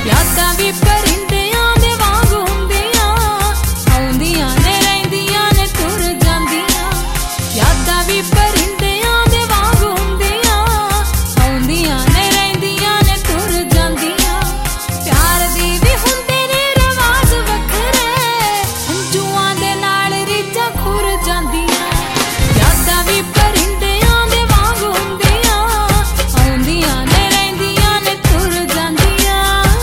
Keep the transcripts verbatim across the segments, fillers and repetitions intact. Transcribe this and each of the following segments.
यादां भी परिंदियां दे वांग हुंदियां, आउंदियां ने रहिंदियां ने तुर जांदियां। यादां भी परिंदियां दे वांग हुंदियां, आउंदियां ने रहिंदियां ने तुर जांदियां। प्यार दी भी हुंदे ने रवाज वखरे, हंझूआं दे नाल रीझां खुर जांदियां। यादां भी परिंदियां दे वांग हुंदियां, आउंदियां ने रहिंदियां ने तुर जांदियां।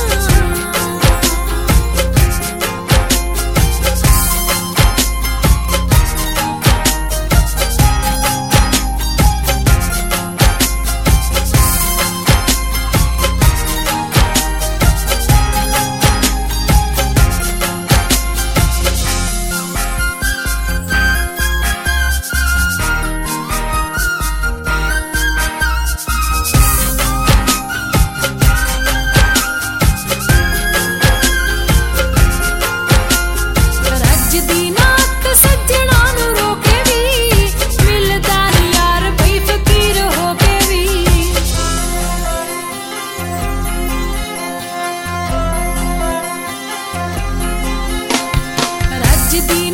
रजदी नात सज्जणा नूं रोके भी, मिलदा नी यार बई फकीर होके भी। रजदी